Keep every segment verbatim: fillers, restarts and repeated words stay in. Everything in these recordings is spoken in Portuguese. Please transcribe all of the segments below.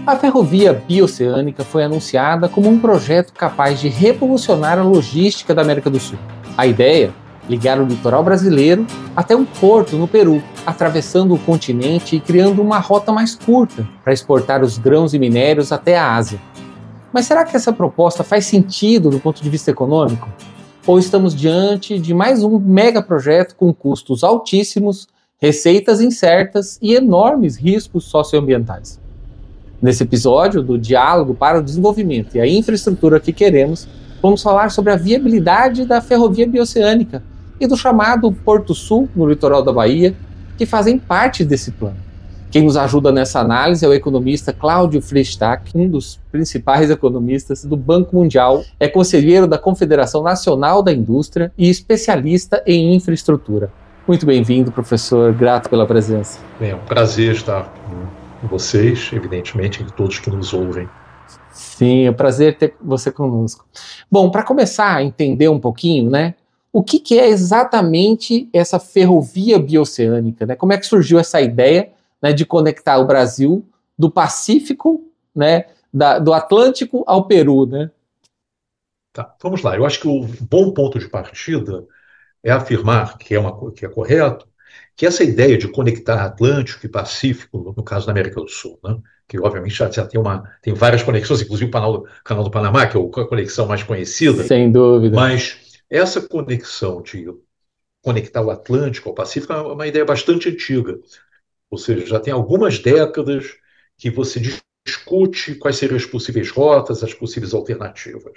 A ferrovia bioceânica foi anunciada como um projeto capaz de revolucionar a logística da América do Sul. A ideia? Ligar o litoral brasileiro até um porto no Peru, atravessando o continente e criando uma rota mais curta para exportar os grãos e minérios até a Ásia. Mas será que essa proposta faz sentido do ponto de vista econômico? Ou estamos diante de mais um megaprojeto com custos altíssimos, receitas incertas e enormes riscos socioambientais? Nesse episódio do Diálogo para o Desenvolvimento e a Infraestrutura que Queremos, vamos falar sobre a viabilidade da ferrovia bioceânica e do chamado Porto Sul, no litoral da Bahia, que fazem parte desse plano. Quem nos ajuda nessa análise é o economista Cláudio Freystack, um dos principais economistas do Banco Mundial, é conselheiro da Confederação Nacional da Indústria e especialista em infraestrutura. Muito bem-vindo, professor, grato pela presença. É um prazer estar com vocês, evidentemente, e todos que nos ouvem. Sim, é um prazer ter você conosco. Bom, para começar a entender um pouquinho, né, o que, que é exatamente essa ferrovia bioceânica, né? Como é que surgiu essa ideia, né, de conectar o Brasil do Pacífico, né, da, do Atlântico ao Peru, né? Tá, vamos lá. Eu acho que o bom ponto de partida é afirmar que é, uma, que é correto, que essa ideia de conectar Atlântico e Pacífico, no caso da América do Sul, né, que obviamente já, já tem, uma, tem várias conexões, inclusive o canal, canal do Panamá, que é a conexão mais conhecida. Sem dúvida. Mas essa conexão de conectar o Atlântico ao Pacífico é uma ideia bastante antiga. Ou seja, já tem algumas décadas que você discute quais seriam as possíveis rotas, as possíveis alternativas.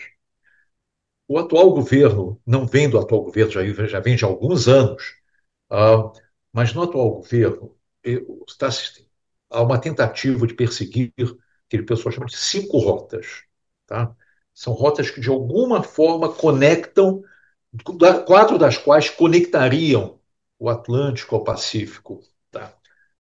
O atual governo, não vem do atual governo, já, já vem de alguns anos, uh, mas no atual governo está, há uma tentativa de perseguir que o pessoal chama de cinco rotas. Tá? São rotas que, de alguma forma, conectam, quatro das quais conectariam o Atlântico ao Pacífico. Tá?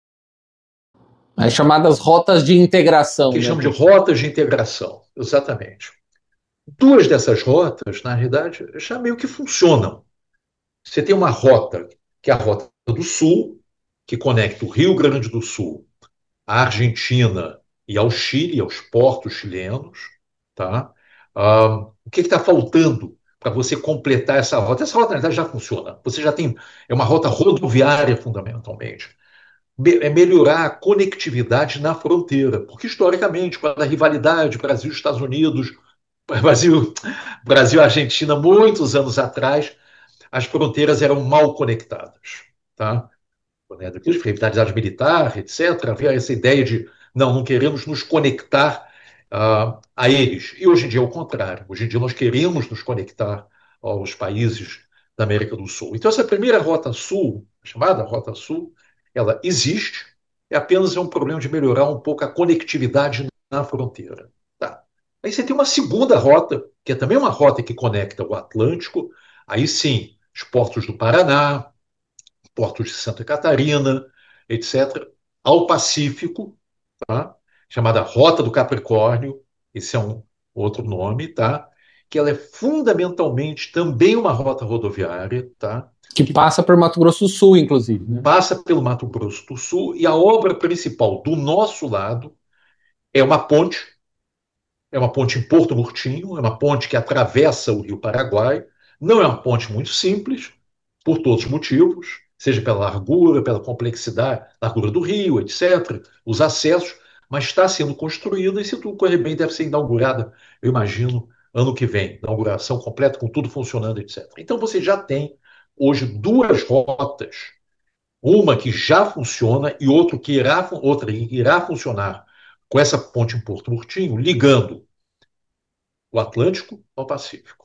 As chamadas rotas de integração. Que né? chamam de rotas de integração, exatamente. Duas dessas rotas, na realidade, já meio que funcionam. Você tem uma rota, que é a Rota do Sul, que conecta o Rio Grande do Sul à Argentina e ao Chile, aos portos chilenos. Tá? Ah, o que está faltando para você completar essa rota? Essa rota, na realidade, já funciona. Você já tem, é uma rota rodoviária, fundamentalmente. É melhorar a conectividade na fronteira, porque historicamente, com a rivalidade Brasil-Estados Unidos, Brasil, Brasil-Argentina, muitos anos atrás, as fronteiras eram mal conectadas, tá? Rivalidade militar, etcétera, havia essa ideia de não, não queremos nos conectar uh, a eles. E hoje em dia é o contrário. Hoje em dia nós queremos nos conectar aos países da América do Sul. Então essa primeira Rota Sul, chamada Rota Sul, ela existe, é apenas um problema de melhorar um pouco a conectividade na fronteira. Tá. Aí você tem uma segunda rota, que é também uma rota que conecta o Atlântico, aí sim, os portos do Paraná, portos de Santa Catarina, etcétera, ao Pacífico, tá? Chamada Rota do Capricórnio, esse é um outro nome, tá? Que ela é fundamentalmente também uma rota rodoviária, tá? Que passa por Mato Grosso do Sul, inclusive. Né? Passa pelo Mato Grosso do Sul, e a obra principal do nosso lado é uma ponte, é uma ponte em Porto Murtinho, é uma ponte que atravessa o Rio Paraguai. Não é uma ponte muito simples, por todos os motivos, seja pela largura, pela complexidade, largura do rio, etcétera, os acessos, mas está sendo construída e, se tudo correr bem, deve ser inaugurada, eu imagino, ano que vem, inauguração completa, com tudo funcionando, etcétera. Então você já tem hoje duas rotas, uma que já funciona e outra que irá, outra irá funcionar com essa ponte em Porto Murtinho, ligando o Atlântico ao Pacífico.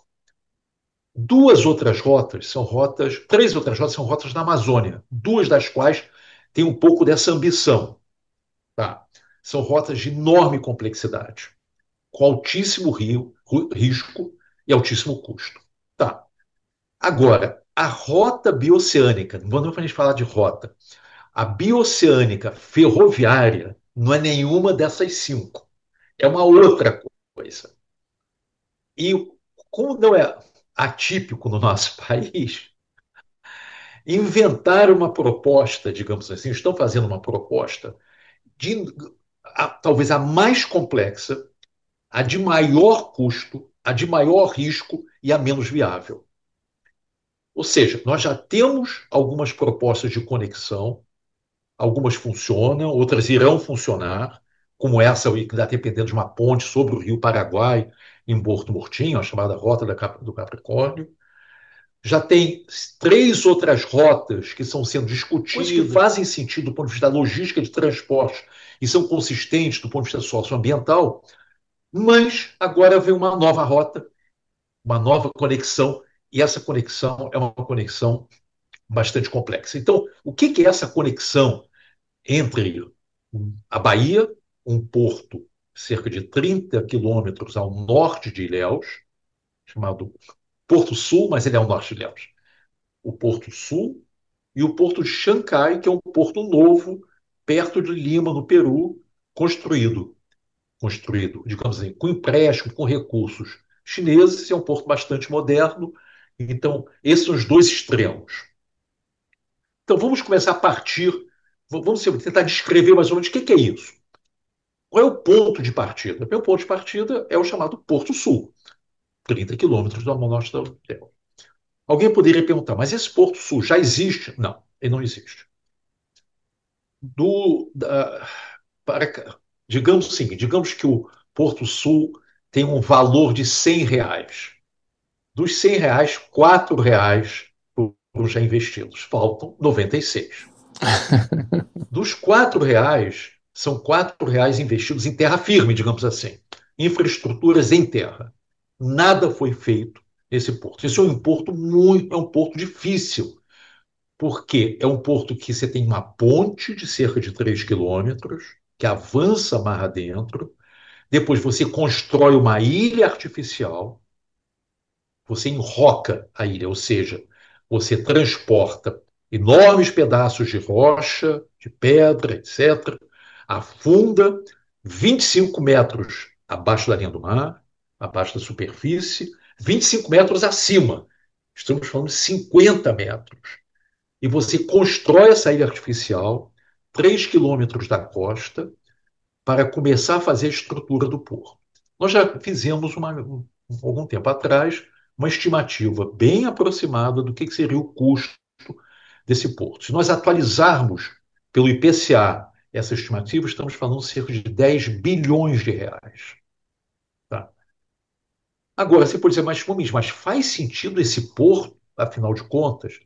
Duas outras rotas são rotas, três outras rotas são rotas na Amazônia, duas das quais têm um pouco dessa ambição. Tá? São rotas de enorme complexidade, com altíssimo rio, risco e altíssimo custo. Tá. Agora, a rota bioceânica, não vamos a gente falar de rota, a bioceânica ferroviária não é nenhuma dessas cinco. É uma outra coisa. E como não é atípico no nosso país, inventaram uma proposta, digamos assim, estão fazendo uma proposta de a, talvez a mais complexa, a de maior custo, a de maior risco e a menos viável. Ou seja, nós já temos algumas propostas de conexão, algumas funcionam, outras irão funcionar, como essa que está dependendo de uma ponte sobre o Rio Paraguai, em Porto Murtinho, a chamada Rota do Capricórnio. Já tem três outras rotas que estão sendo discutidas, que fazem sentido do ponto de vista da logística de transporte e são consistentes do ponto de vista socioambiental, mas agora vem uma nova rota, uma nova conexão, e essa conexão é uma conexão bastante complexa. Então, o que é essa conexão entre a Bahia, um porto cerca de trinta quilômetros ao norte de Ilhéus, chamado Porto Sul, mas ele é ao norte de Ilhéus, o Porto Sul, e o Porto de Xangai, que é um porto novo, perto de Lima, no Peru, construído, construído, digamos assim, com empréstimo, com recursos chineses, é um porto bastante moderno. Então, esses são os dois extremos. Então, vamos começar a partir, vamos tentar descrever mais ou menos o que é isso. Qual é o ponto de partida? O meu ponto de partida é o chamado Porto Sul, trinta quilômetros do norte da Ilhéus. Alguém poderia perguntar, mas esse Porto Sul já existe? Não, ele não existe. Do, da, para, digamos assim, digamos que o Porto Sul tem um valor de cem reais. Dos cem reais, quatro reais foram já investidos. Faltam noventa e seis. Dos quatro reais, são quatro reais investidos em terra firme, digamos assim. Infraestruturas em terra. Nada foi feito nesse porto. Esse é um porto muito, é um porto difícil, porque é um porto que você tem uma ponte de cerca de três quilômetros, que avança mar adentro, depois você constrói uma ilha artificial, você enroca a ilha, ou seja, você transporta enormes pedaços de rocha, de pedra, etcétera, afunda vinte e cinco metros abaixo da linha do mar, abaixo da superfície, vinte e cinco metros acima. Estamos falando de cinquenta metros. E você constrói essa ilha artificial, três quilômetros da costa, para começar a fazer a estrutura do porto. Nós já fizemos, uma, um, algum tempo atrás, uma estimativa bem aproximada do que seria o custo desse porto. Se nós atualizarmos pelo I P C A essa estimativa, estamos falando de cerca de dez bilhões de reais. Tá? Agora, você pode dizer, mas, mas faz sentido esse porto, afinal de contas?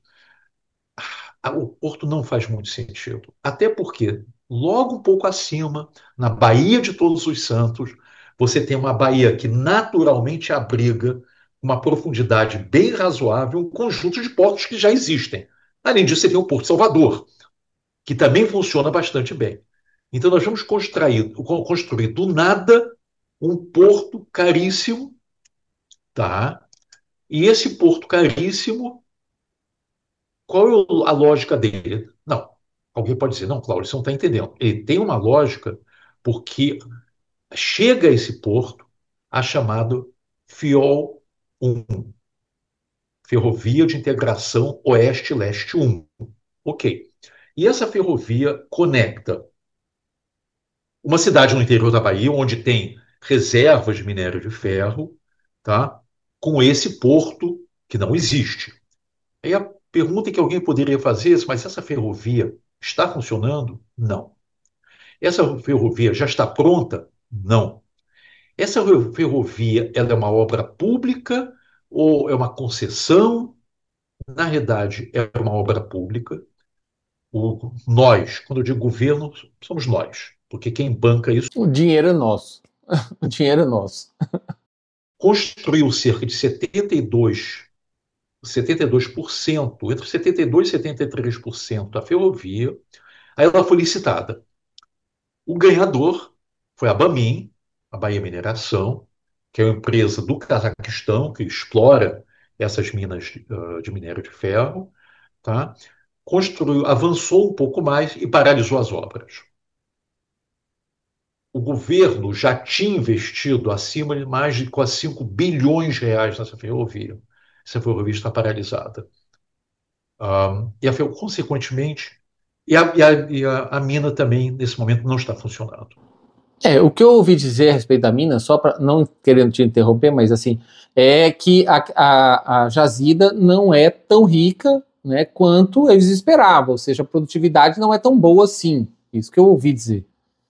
O porto não faz muito sentido. Até porque, logo um pouco acima, na Baía de Todos os Santos, você tem uma baía que naturalmente abriga uma profundidade bem razoável, um conjunto de portos que já existem. Além disso, você tem o Porto Salvador, que também funciona bastante bem. Então, nós vamos construir, construir do nada um porto caríssimo, tá? E esse porto caríssimo, qual é a lógica dele? Não. Alguém pode dizer, não, Cláudio, você não está entendendo. Ele tem uma lógica porque chega a esse porto a chamado FIOL um, Ferrovia de Integração Oeste-Leste um. Ok. E essa ferrovia conecta uma cidade no interior da Bahia, onde tem reservas de minério de ferro, tá? Com esse porto que não existe. Aí a pergunta que alguém poderia fazer é, mas essa ferrovia está funcionando? Não. Essa ferrovia já está pronta? Não. Essa ferrovia, ela é uma obra pública ou é uma concessão? Na realidade, é uma obra pública. O, nós, quando eu digo governo, somos nós, porque quem banca isso... O dinheiro é nosso. O dinheiro é nosso. Construiu cerca de setenta e dois, setenta e dois por cento, entre setenta e dois por cento e setenta e três por cento da ferrovia. Aí ela foi licitada. O ganhador foi a Bamin, a Bahia Mineração, que é uma empresa do Cazaquistão que explora essas minas uh, de minério de ferro, tá? Construiu, avançou um pouco mais e paralisou as obras. O governo já tinha investido acima de mais de quase cinco bilhões de reais nessa ferrovia. Essa ferrovia está paralisada. Um, e, a, consequentemente, e, a, e, a, e a, a mina também, nesse momento, não está funcionando. É, o que eu ouvi dizer a respeito da mina, só para não querendo te interromper, mas assim, é que a, a, a jazida não é tão rica, né, quanto eles esperavam, ou seja, a produtividade não é tão boa assim. Isso que eu ouvi dizer.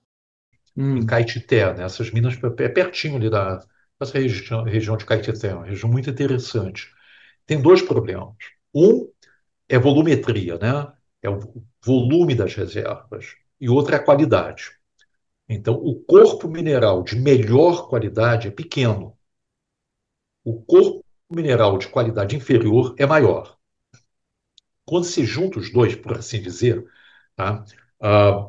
Em Hum. Caetité, né? Essas minas é pertinho ali da essa região, região de Caetité, uma região muito interessante. Tem dois problemas. Um é volumetria, né? É o volume das reservas. E outro é a qualidade. Então, o corpo mineral de melhor qualidade é pequeno. O corpo mineral de qualidade inferior é maior. Quando se junta os dois, por assim dizer, tá? Ah,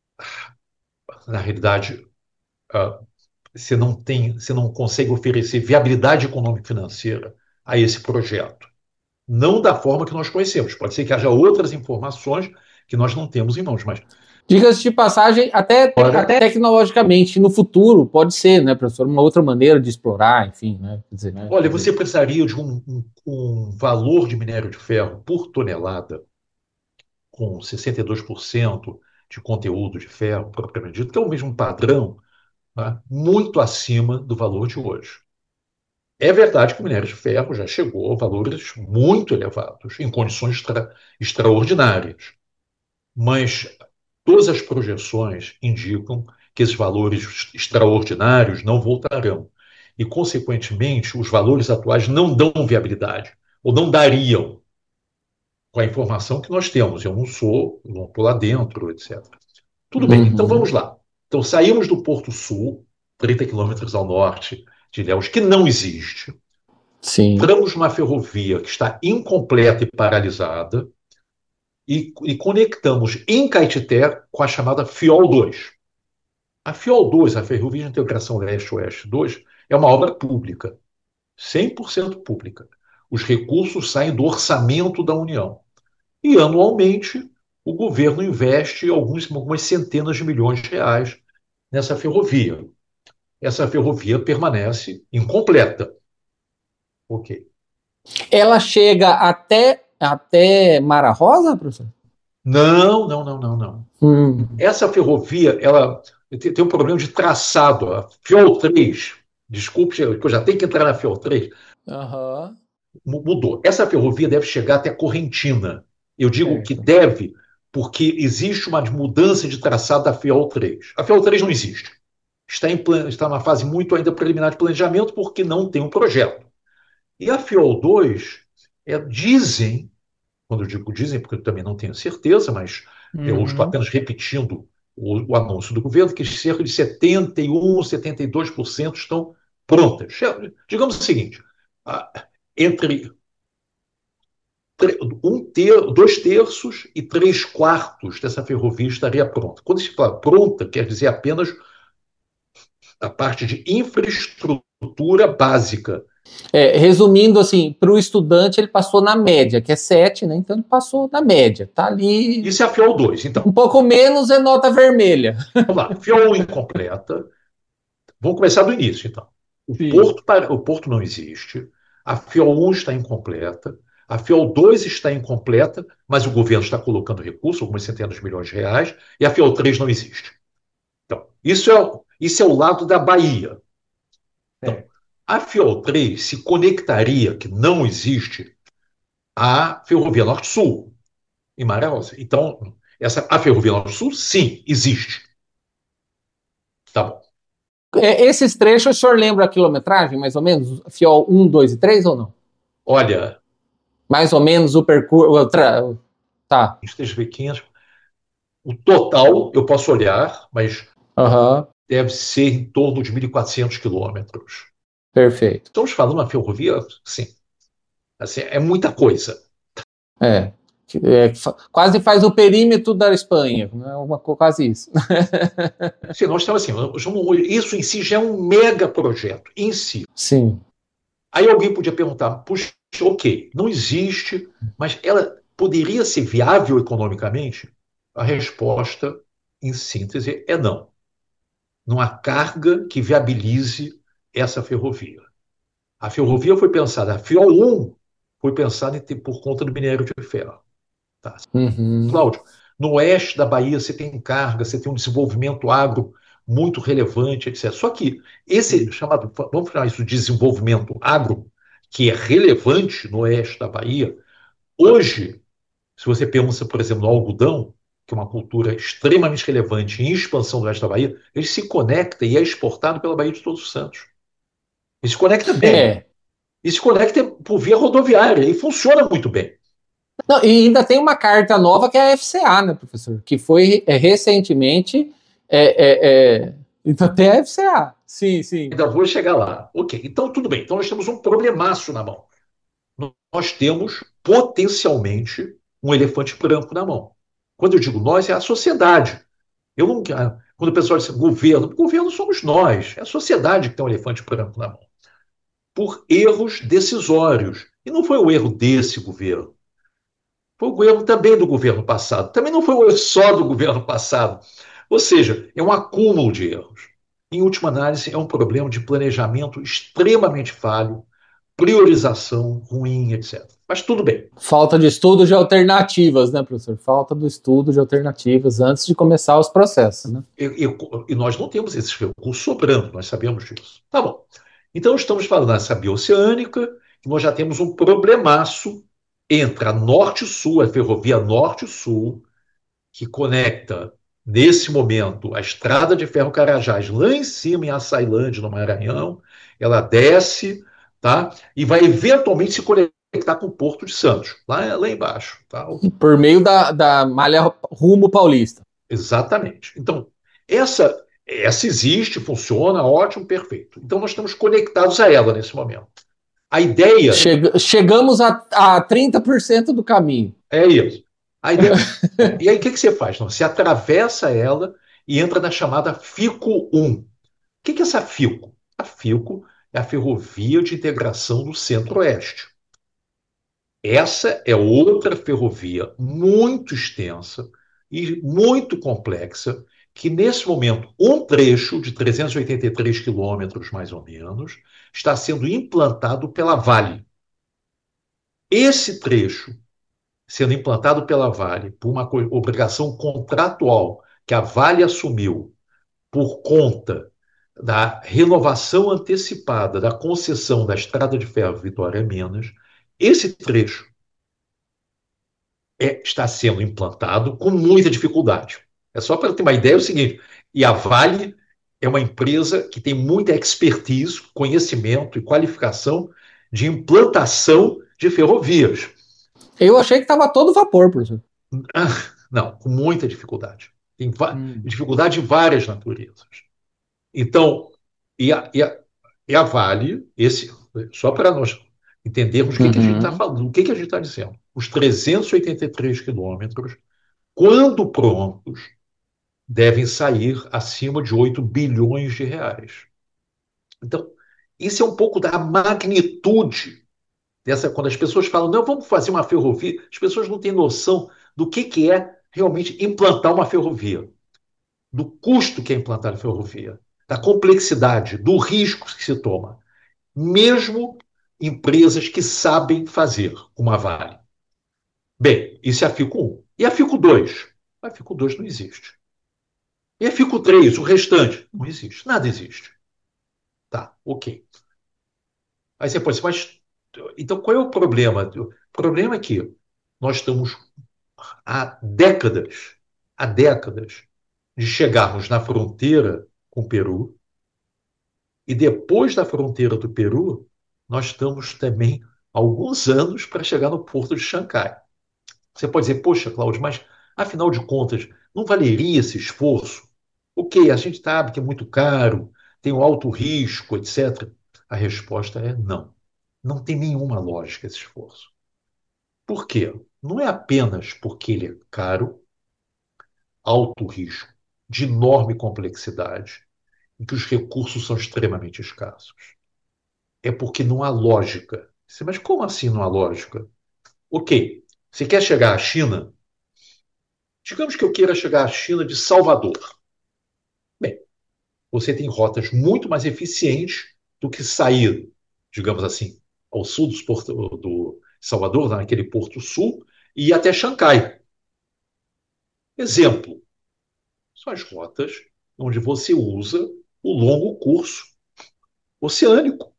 na realidade, ah, você não tem, você não consegue oferecer viabilidade econômica e financeira a esse projeto. Não da forma que nós conhecemos. Pode ser que haja outras informações que nós não temos em mãos, mas Diga-se de passagem, até, até tecnologicamente, no futuro, pode ser, né, professor, uma outra maneira de explorar, enfim, né, quer dizer, né, olha, você precisaria de um, um, um valor de minério de ferro por tonelada com sessenta e dois por cento de conteúdo de ferro, propriamente dito, que é o mesmo padrão, né, muito acima do valor de hoje. É verdade que o minério de ferro já chegou a valores muito elevados, em condições extra, extraordinárias, mas todas as projeções indicam que esses valores extraordinários não voltarão. E, consequentemente, os valores atuais não dão viabilidade, ou não dariam, com a informação que nós temos. Eu não sou, eu não estou lá dentro, etcétera. Tudo bem, então Uhum. vamos lá. Então saímos do Porto Sul, trinta quilômetros ao norte de Ilhéus, que não existe. Sim. Entramos numa ferrovia que está incompleta e paralisada e, e conectamos em Caetité com a chamada Fiol dois. A Fiol dois, a Ferrovia de Integração Leste-Oeste dois, é uma obra pública, cem por cento pública. Os recursos saem do orçamento da União. E, anualmente, o governo investe alguns, algumas centenas de milhões de reais nessa ferrovia. Essa ferrovia permanece incompleta. Ok. Ela chega até, até Mara Rosa, professor? Não, não, não, não, não. Hum. Essa ferrovia, ela tem, tem um problema de traçado. A Fiol três, desculpe, que eu já tenho que entrar na Fiol três, Aham. mudou. Essa ferrovia deve chegar até Correntina. Eu digo que Certo. deve, porque existe uma mudança de traçado da Fiol três. A Fiol três não existe. Está, em, está numa fase muito ainda preliminar de planejamento, porque não tem um projeto. E a Fiol dois, é, dizem, quando eu digo dizem, porque eu também não tenho certeza, mas eu estou Uhum. apenas repetindo o, o anúncio do governo, que cerca de setenta e um, setenta e dois por cento estão prontas. Digamos o seguinte, entre um ter, dois terços e três quartos dessa ferrovia estaria pronta. Quando se fala pronta, quer dizer apenas a parte de infraestrutura básica. É, resumindo, assim, para o estudante, ele passou na média, que é sete, né? Então ele passou na média. Tá ali. Isso é a Fiol dois. Então, Um pouco menos é nota vermelha. vamos lá. Fiol um incompleta. Vamos começar do início, então. O Sim. porto, para, o porto não existe. A Fiol um está incompleta. A Fiol dois está incompleta, mas o governo está colocando recursos, algumas centenas de milhões de reais, e a Fiol três não existe. Então, isso é, isso é o lado da Bahia. Então, É. a Fiol três se conectaria, que não existe, à Ferrovia Norte-Sul, em Manaus. Então, essa, a Ferrovia Norte-Sul, sim, existe. Tá bom. É, esses trechos, o senhor lembra a quilometragem, mais ou menos? Fiol um, dois e três ou não? Olha, Mais ou menos o percurso. Tá. deixa eu ver quinhentos. O total, eu posso olhar, mas Aham. deve ser em torno de mil e quatrocentos quilômetros. Perfeito. Estamos falando de uma ferrovia, sim, assim, é muita coisa. É. É, quase faz o perímetro da Espanha, né? Uma, quase isso. Se nós estamos assim, isso em si já é um mega projeto, em si. Sim. Aí alguém podia perguntar, puxa, ok, não existe, mas ela poderia ser viável economicamente? A resposta, em síntese, é não. Não há carga que viabilize essa ferrovia. A ferrovia foi pensada, a Fiol um foi pensada em ter, por conta do minério de ferro. Tá? Uhum. Cláudio, no oeste da Bahia você tem carga, você tem um desenvolvimento agro muito relevante, etcétera. Só que esse chamado, vamos chamar isso de desenvolvimento agro, que é relevante no oeste da Bahia, hoje, se você pensa, por exemplo, no algodão, que é uma cultura extremamente relevante em expansão do oeste da Bahia, ele se conecta e é exportado pela Baía de Todos os Santos. Ele se conecta bem. É. E se conecta por via rodoviária e funciona muito bem. Não, e ainda tem uma carta nova que é a F C A, né, professor? Que foi é, recentemente. É, é, é... Então tem a F C A. Sim, sim. Ainda vou chegar lá. Ok, então tudo bem. Então nós temos um problemaço na mão. Nós temos potencialmente um elefante branco na mão. Quando eu digo nós, é a sociedade. Eu não, quando o pessoal diz governo, governo somos nós. É a sociedade que tem um elefante branco na mão. Por erros decisórios. E não foi o erro desse governo. Foi o erro também do governo passado. Também não foi o erro só do governo passado. Ou seja, é um acúmulo de erros. Em última análise, é um problema de planejamento extremamente falho, priorização ruim, etcétera. Mas tudo bem. Falta de estudo de alternativas, né, professor? Falta do estudo de alternativas antes de começar os processos, né? E, e, e nós não temos esses recursos sobrando, nós sabemos disso. Tá bom. Então, estamos falando dessa bioceânica, que nós já temos um problemaço entre a Norte-Sul, a ferrovia Norte-Sul, que conecta, nesse momento, a estrada de ferro Carajás lá em cima, em Açailândia, no Maranhão. Ela desce, tá? E vai eventualmente se conectar com o Porto de Santos, lá, lá embaixo. Tá? Por meio da, da malha rumo paulista. Exatamente. Então, essa, essa existe, funciona, ótimo, perfeito. Então, nós estamos conectados a ela nesse momento. A ideia... Chega, chegamos a, a trinta por cento do caminho. É isso. A ideia... E aí, o que, que você faz? Não, você atravessa ela e entra na chamada FICO um. O que, que é essa FICO? A FICO é a Ferrovia de Integração do Centro-Oeste. Essa é outra ferrovia muito extensa e muito complexa, que nesse momento, um trecho de trezentos e oitenta e três quilômetros, mais ou menos, está sendo implantado pela Vale. Esse trecho, sendo implantado pela Vale, por uma obrigação contratual que a Vale assumiu por conta da renovação antecipada da concessão da Estrada de Ferro Vitória-Minas, esse trecho é, está sendo implantado com muita dificuldade. É só para ter uma ideia, é o seguinte, e a Vale é uma empresa que tem muita expertise, conhecimento e qualificação de implantação de ferrovias. Eu achei que estava todo vapor, professor. Não, com muita dificuldade. Tem hum. dificuldade de várias naturezas. Então, e a, e a, e a Vale, esse, só para nós entendermos o que, uhum. que a gente está falando, o que, que a gente está dizendo. Os trezentos e oitenta e três quilômetros, quando prontos, devem sair acima de oito bilhões de reais. Então, isso é um pouco da magnitude dessa, quando as pessoas falam, não, vamos fazer uma ferrovia, as pessoas não têm noção do que, que é realmente implantar uma ferrovia, do custo que é implantar a ferrovia, da complexidade, do risco que se toma. Mesmo empresas que sabem fazer, como a Vale. Bem, isso é a FICO um. E a FICO dois? A FICO dois não existe. E a FICO três, o restante? Não existe. Nada existe. Tá, ok. Aí você pode dizer, mas então qual é o problema? O problema é que nós estamos há décadas, há décadas, de chegarmos na fronteira com o Peru, e depois da fronteira do Peru, nós estamos também alguns anos para chegar no porto de Xangai. Você pode dizer, poxa, Cláudio, mas afinal de contas, não valeria esse esforço? Ok, a gente sabe que é muito caro, tem um alto risco, etcétera. A resposta é não. Não tem nenhuma lógica esse esforço. Por quê? Não é apenas porque ele é caro, alto risco, de enorme complexidade, em que os recursos são extremamente escassos. É porque não há lógica. Mas como assim não há lógica? Ok, você quer chegar à China? Digamos que eu queira chegar à China de Salvador. Bem, você tem rotas muito mais eficientes do que sair, digamos assim, ao sul dos porto, do Salvador, naquele Porto Sul, e ir até Xangai. Exemplo, são as rotas onde você usa o longo curso oceânico.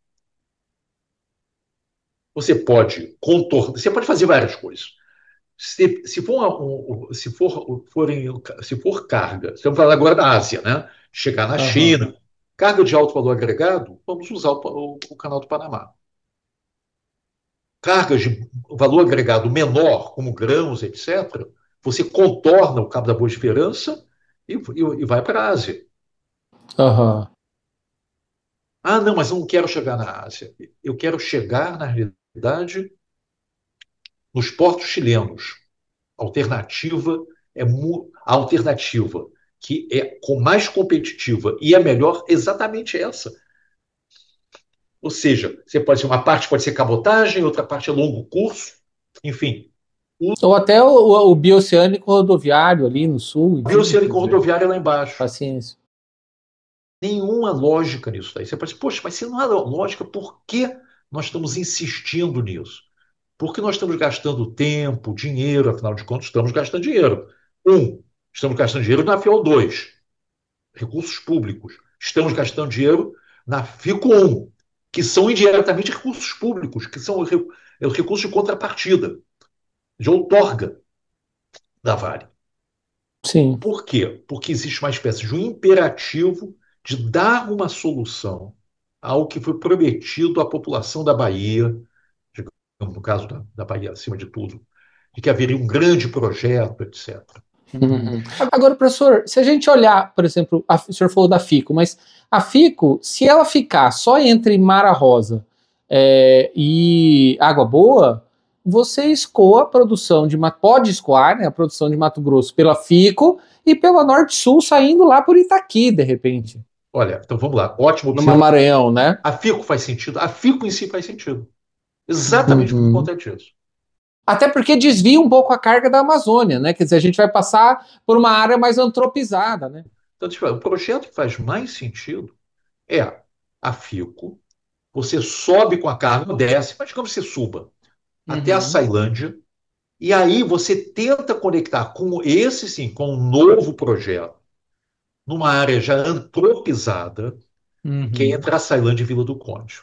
Você pode contornar, você pode fazer várias coisas. Se, se for, um, se for, forem, se for carga, estamos falando agora da Ásia, né? Chegar na Aham. China, carga de alto valor agregado, vamos usar o, o, o canal do Panamá. Cargas de valor agregado menor, como grãos, etcétera, você contorna o Cabo da Boa Esperança e, e, e vai para a Ásia. Aham. Ah, não, mas eu não quero chegar na Ásia. Eu quero chegar, na realidade, nos portos chilenos. A alternativa é a alternativa que é com mais competitiva e é melhor exatamente essa. Ou seja, você pode ser uma parte pode ser cabotagem, outra parte é longo curso, enfim. Ou até o, o, o bioceânico rodoviário ali no sul, A enfim, quer bioceânica dizer, rodoviária lá embaixo. paciência. Nenhuma lógica nisso daí. Você pode dizer, poxa, mas se não há lógica, por que nós estamos insistindo nisso? Porque nós estamos gastando tempo, dinheiro, afinal de contas, estamos gastando dinheiro. Um, estamos gastando dinheiro na FIOL dois, recursos públicos. Estamos gastando dinheiro na FICO um, que são indiretamente recursos públicos, que são recursos de contrapartida, de outorga da Vale. Sim. Por quê? Porque existe uma espécie de um imperativo de dar uma solução ao que foi prometido à população da Bahia, no caso da, da Bahia, acima de tudo, de que haveria um grande projeto, etcétera. Uhum. Agora, professor, se a gente olhar, por exemplo, a, o senhor falou da FICO, mas a FICO, se ela ficar só entre Mara Rosa é, e Água Boa, você escoa a produção de Mato, pode escoar, né, a produção de Mato Grosso pela FICO e pela Norte-Sul saindo lá por Itaqui, de repente. Olha, então vamos lá, ótimo No observação. Maranhão, né? A FICO faz sentido, a FICO em si faz sentido. Exatamente Uhum. por conta disso. Até porque desvia um pouco a carga da Amazônia, né? Quer dizer, a gente vai passar por uma área mais antropizada, né? Então, tipo, o projeto que faz mais sentido é a FICO. Você sobe com a carga, desce, mas como você suba até a Uhum. Ceilândia, e aí você tenta conectar com esse, sim, com um novo projeto, numa área já antropizada, que é Uhum. entre a Ceilândia e Vila do Conde.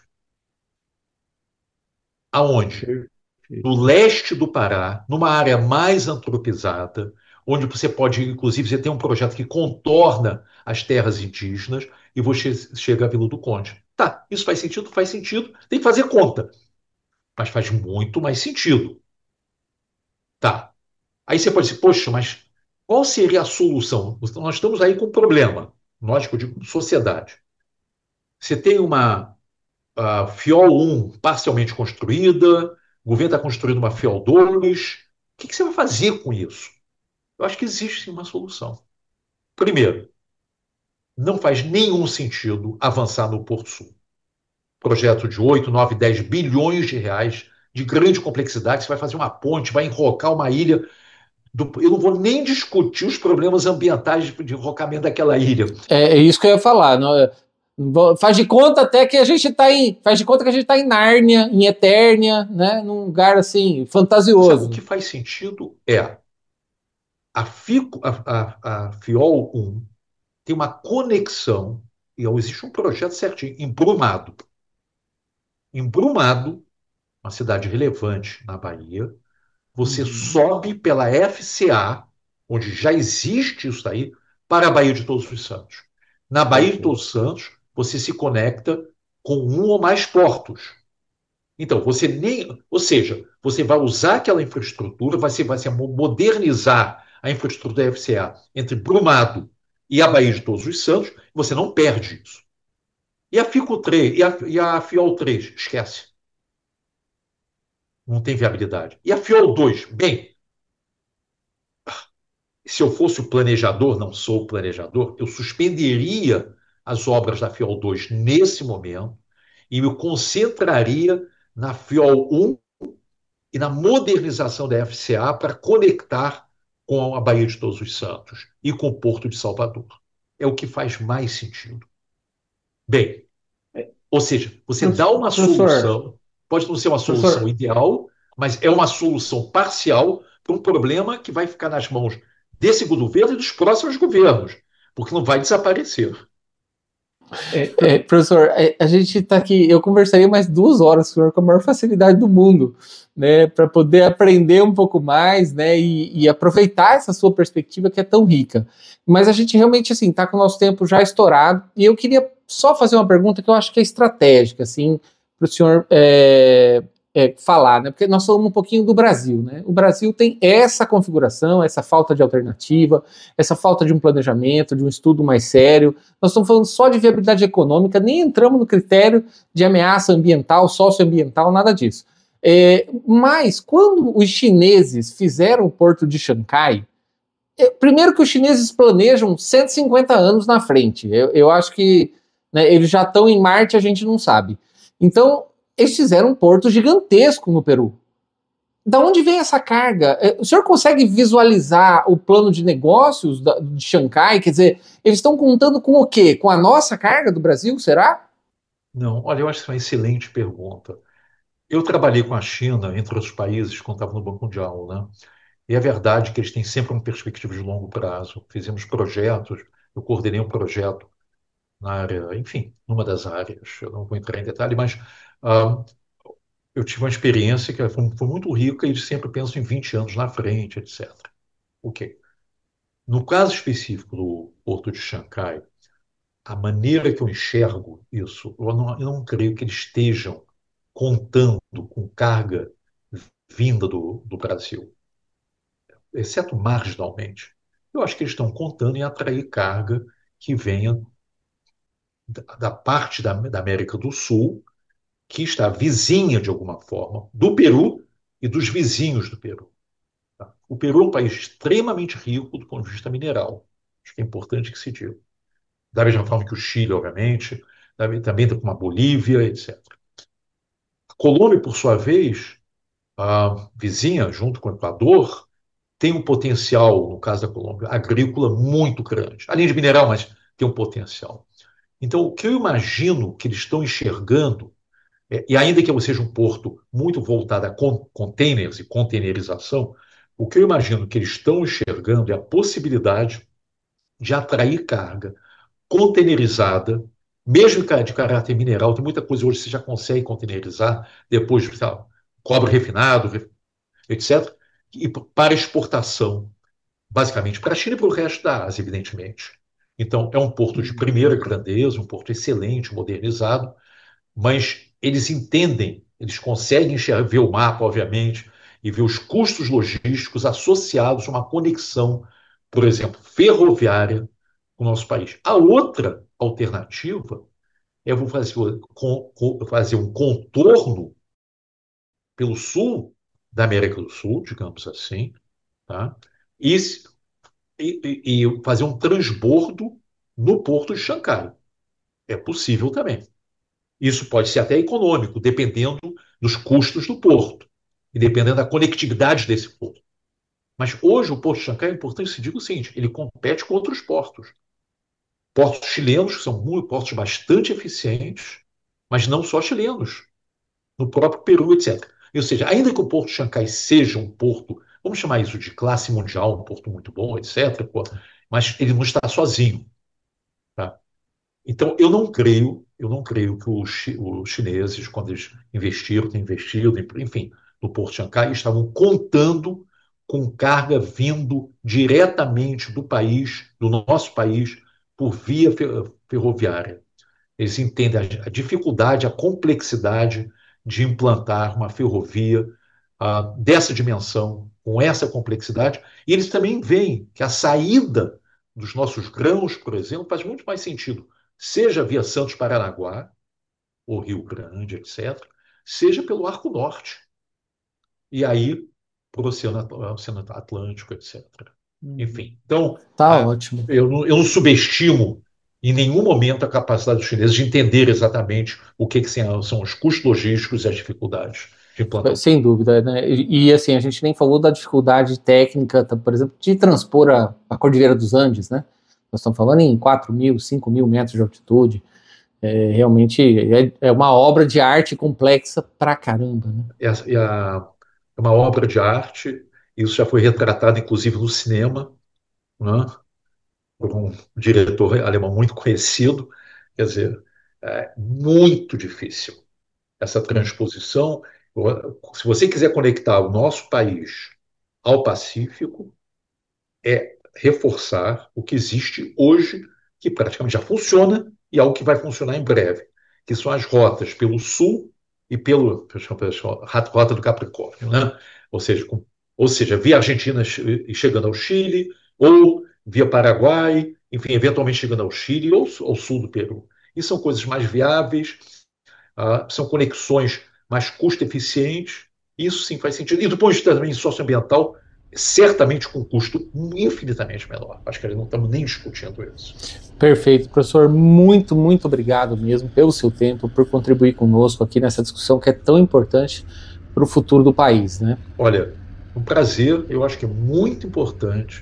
Aonde? Perfeito. No leste do Pará, numa área mais antropizada, onde você pode, inclusive, você tem um projeto que contorna as terras indígenas e você chega à Vila do Conde. Tá, isso faz sentido? Faz sentido. Tem que fazer conta, mas faz muito mais sentido. Tá. Aí você pode dizer, poxa, mas qual seria a solução? Nós estamos aí com um problema, nós, que eu digo, sociedade. Você tem uma uh, FIOL um parcialmente construída, o governo está construindo uma FIOL dois. O que, que você vai fazer com isso? Eu acho que existe sim uma solução. Primeiro, não faz nenhum sentido avançar no Porto Sul. Projeto de oito, nove, dez bilhões de reais, de grande complexidade, você vai fazer uma ponte, vai enrocar uma ilha. Do, eu não vou nem discutir os problemas ambientais de, de enrocamento daquela ilha. É, é isso que eu ia falar. Não, é, faz de conta até que a gente está em. Faz de conta que a gente está em Nárnia, em Etérnia, né? Num lugar assim, fantasioso. Sabe, o que faz sentido é a, FICO, a, a, a FIOL um tem uma conexão, e existe um projeto certinho, em Brumado. Em Brumado, uma cidade relevante na Bahia, você Uhum. sobe pela F C A, onde já existe isso aí, para a Baía de Todos os Santos. Na Baía de Todos os Santos, você se conecta com um ou mais portos. Então, você nem. Ou seja, você vai usar aquela infraestrutura, vai, ser, vai ser modernizar a infraestrutura da F C A entre Brumado e a Baía de Todos os Santos, você não perde isso. E a FICO três, e a, e a FIOL três, esquece. Não tem viabilidade. E a FIOL dois, bem, se eu fosse o planejador, não sou o planejador, eu suspenderia as obras da FIOL dois nesse momento e me concentraria na FIOL um e na modernização da F C A para conectar com a Baía de Todos os Santos e com o Porto de Salvador. É o que faz mais sentido. Bem, ou seja, você dá uma Professor, solução, pode não ser uma solução professor, ideal, mas é uma solução parcial para um problema que vai ficar nas mãos desse governo e dos próximos governos. porque não vai desaparecer. É, é, professor, é, a gente está aqui, eu conversaria mais duas horas com o senhor com a maior facilidade do mundo, né, para poder aprender um pouco mais, né, e, e aproveitar essa sua perspectiva que é tão rica. Mas a gente realmente, assim, está com o nosso tempo já estourado, e eu queria só fazer uma pergunta que eu acho que é estratégica, assim, para o senhor é, é, falar, né, porque nós falamos um pouquinho do Brasil, né, o Brasil tem essa configuração, essa falta de alternativa, essa falta de um planejamento, de um estudo mais sério. Nós estamos falando só de viabilidade econômica, nem entramos no critério de ameaça ambiental, socioambiental, nada disso. É, mas, quando os chineses fizeram o porto de Xangai, é, primeiro que os chineses planejam cento e cinquenta anos na frente. Eu, eu acho que, né, eles já estão em Marte, a gente não sabe. Então, eles fizeram um porto gigantesco no Peru. Da onde vem essa carga? O senhor consegue visualizar o plano de negócios da, de Xangai? Quer dizer, eles estão contando com o quê? Com a nossa carga do Brasil, será? Não, olha, eu acho que isso é uma excelente pergunta. Eu trabalhei com a China, entre outros países, quando estava no Banco Mundial, né? E é verdade que eles têm sempre uma perspectiva de longo prazo. Fizemos projetos, eu coordenei um projeto na área, enfim, numa das áreas, eu não vou entrar em detalhe, mas ah, eu tive uma experiência que foi, foi muito rica e sempre penso em vinte anos na frente, etcétera. Ok. No caso específico do Porto de Xangai, a maneira que eu enxergo isso, eu não, eu não creio que eles estejam contando com carga vinda do, do Brasil, exceto marginalmente. Eu acho que eles estão contando em atrair carga que venha da, da parte da, da América do Sul, que está vizinha, de alguma forma, do Peru e dos vizinhos do Peru. Tá? O Peru é um país extremamente rico do ponto de vista mineral. Acho que é importante que se diga. Da mesma forma que o Chile, obviamente, também com a Bolívia, etcétera. A Colômbia, por sua vez, a vizinha, junto com o Equador, tem um potencial, no caso da Colômbia, agrícola muito grande. Além de mineral, mas tem um potencial. Então, o que eu imagino que eles estão enxergando, é, e ainda que seja um porto muito voltado a containers e containerização, o que eu imagino que eles estão enxergando é a possibilidade de atrair carga containerizada, mesmo de caráter mineral. Tem muita coisa hoje que você já consegue containerizar depois de lá, cobre refinado, etcétera. E para exportação, basicamente para a China e para o resto da Ásia, evidentemente. Então, é um porto de primeira grandeza, um porto excelente, modernizado, mas eles entendem, eles conseguem enxergar, ver o mapa, obviamente, e ver os custos logísticos associados a uma conexão, por exemplo, ferroviária com o nosso país. A outra alternativa é vou fazer, fazer um contorno pelo sul da América do Sul, digamos assim, tá? E, e, e fazer um transbordo no porto de Xangai. É possível também. Isso pode ser até econômico, dependendo dos custos do porto e dependendo da conectividade desse porto. Mas hoje o porto de Xangai é importante se diga o seguinte: ele compete com outros portos. Portos chilenos, que são muito, portos bastante eficientes, mas não só chilenos, no próprio Peru, etcétera. Ou seja, ainda que o porto de Xangai seja um porto, vamos chamar isso de classe mundial, um porto muito bom, etcétera, pô, mas ele não está sozinho. Tá? Então, eu não creio, eu não creio que os, chi- os chineses, quando eles investiram, têm investido, enfim, no Porto de Xangai, estavam contando com carga vindo diretamente do país, do nosso país, por via fe- ferroviária. Eles entendem a, a dificuldade, a complexidade de implantar uma ferrovia ah, dessa dimensão, com essa complexidade, e eles também veem que a saída dos nossos grãos, por exemplo, faz muito mais sentido, seja via Santos Paranaguá, ou Rio Grande, etcétera, seja pelo Arco Norte, e aí para o Oceano, Oceano Atlântico, etcétera. Enfim, então, Tá ah, ótimo. eu não, eu não subestimo em nenhum momento a capacidade dos chineses de entender exatamente o que, que são são os custos logísticos e as dificuldades de implantar o Sem dúvida, né? E, e, assim, a gente nem falou da dificuldade técnica, tá, por exemplo, de transpor a, a Cordilheira dos Andes, né? Nós estamos falando em quatro mil, cinco mil metros de altitude. É, realmente é, é uma obra de arte complexa pra caramba, né? É, é a- é uma obra de arte, isso já foi retratado inclusive no cinema, né? por um diretor alemão muito conhecido. Quer dizer, é muito difícil essa transposição. Se você quiser conectar o nosso país ao Pacífico, é reforçar o que existe hoje, que praticamente já funciona, e algo que vai funcionar em breve, que são as rotas pelo sul e pelo rota do Capricórnio, né? Ou seja, com, ou seja, via Argentina e chegando ao Chile, ou via Paraguai, enfim, eventualmente chegando ao Chile ou ao sul do Peru. E são coisas mais viáveis, ah, são conexões mais custo-eficientes, isso sim faz sentido. E do ponto de vista também socioambiental, certamente com custo infinitamente menor. Acho que não estamos nem discutindo isso. Perfeito, professor. Muito, muito obrigado mesmo pelo seu tempo, por contribuir conosco aqui nessa discussão que é tão importante para o futuro do país, né? Olha, um prazer. Eu acho que é muito importante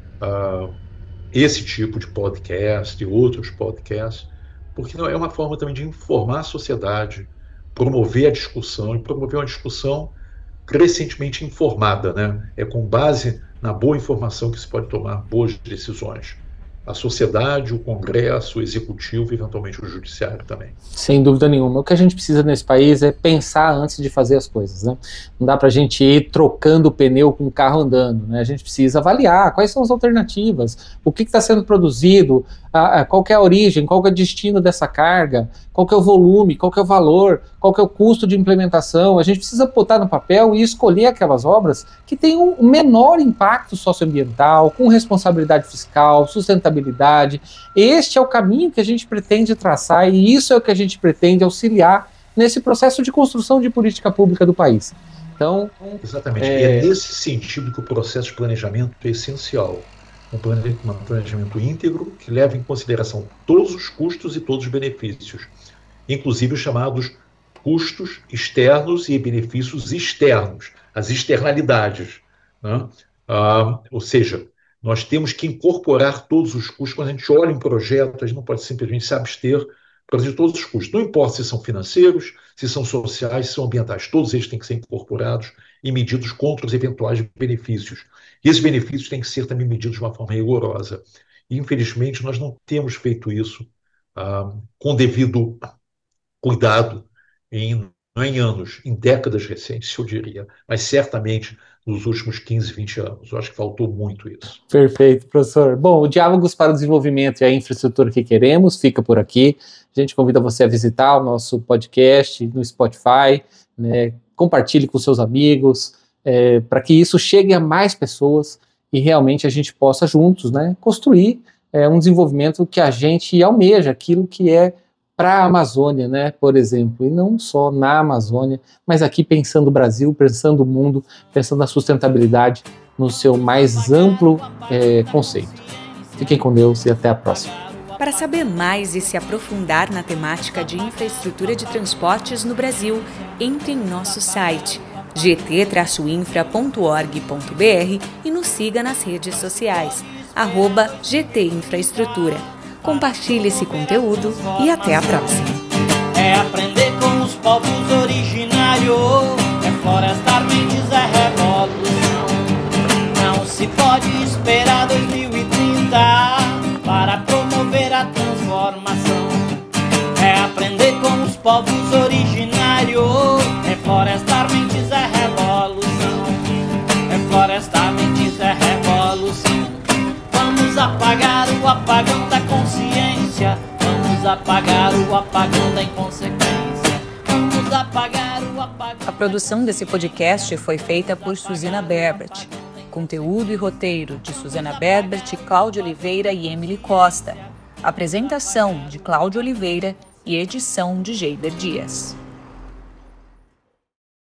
uh, esse tipo de podcast e outros podcasts, porque não é uma forma também de informar a sociedade, promover a discussão e promover uma discussão crescentemente informada, né? É com base na boa informação que se pode tomar boas decisões. A sociedade, o Congresso, o Executivo e, eventualmente, o Judiciário também. Sem dúvida nenhuma. O que a gente precisa nesse país é pensar antes de fazer as coisas, né? Não dá para a gente ir trocando o pneu com o carro andando, né? A gente precisa avaliar quais são as alternativas, o que está sendo produzido, a, a, qual que é a origem, qual que é o destino dessa carga, qual que é o volume, qual que é o valor, qual que é o custo de implementação. A gente precisa botar no papel e escolher aquelas obras que têm um menor impacto socioambiental, com responsabilidade fiscal, sustentabilidade. Este é o caminho que a gente pretende traçar e isso é o que a gente pretende auxiliar nesse processo de construção de política pública do país. Então, exatamente. É... E é nesse sentido que o processo de planejamento é essencial. Um planejamento íntegro que leva em consideração todos os custos e todos os benefícios, inclusive os chamados custos externos e benefícios externos, as externalidades, né? Ah, ou seja, nós temos que incorporar todos os custos. Quando a gente olha um projeto, a gente não pode simplesmente se abster de todos os custos. Não importa se são financeiros, se são sociais, se são ambientais. Todos eles têm que ser incorporados e medidos contra os eventuais benefícios. E esses benefícios têm que ser também medidos de uma forma rigorosa. E, infelizmente, nós não temos feito isso ah, com devido cuidado em, não em anos, em décadas recentes, eu diria, mas certamente nos últimos quinze, vinte anos. Eu acho que faltou muito isso. Perfeito, professor. Bom, o Diálogos para o Desenvolvimento e a Infraestrutura que Queremos fica por aqui. A gente convida você a visitar o nosso podcast no Spotify, né? Compartilhe com seus amigos, é, para que isso chegue a mais pessoas e realmente a gente possa juntos, né, construir é, um desenvolvimento que a gente almeja, aquilo que é para a Amazônia, né, por exemplo, e não só na Amazônia, mas aqui pensando o Brasil, pensando o mundo, pensando a sustentabilidade no seu mais amplo é, conceito. Fiquem com Deus e até a próxima. Para saber mais e se aprofundar na temática de infraestrutura de transportes no Brasil, entre em nosso site g t traço infra ponto org ponto b r e nos siga nas redes sociais, arroba G T Infraestrutura. Compartilhe esse conteúdo e até a próxima. É aprender com os povos originários, é florestar mentes, é revolução. Não se pode esperar dois mil e trinta para promover a transformação. É aprender com os povos originários, é florestar mentes, é revolução. É florestar mentes, é revolução. Vamos apagar o apagão da consciência. Vamos apagar o apagão da inconsequência. Vamos apagar o apagão. A produção desse podcast foi feita por Suzana Berbert. Conteúdo e roteiro de Suzana Berbert, Cláudio Oliveira e Emily Costa. Apresentação de Cláudio Oliveira e edição de Geider Dias.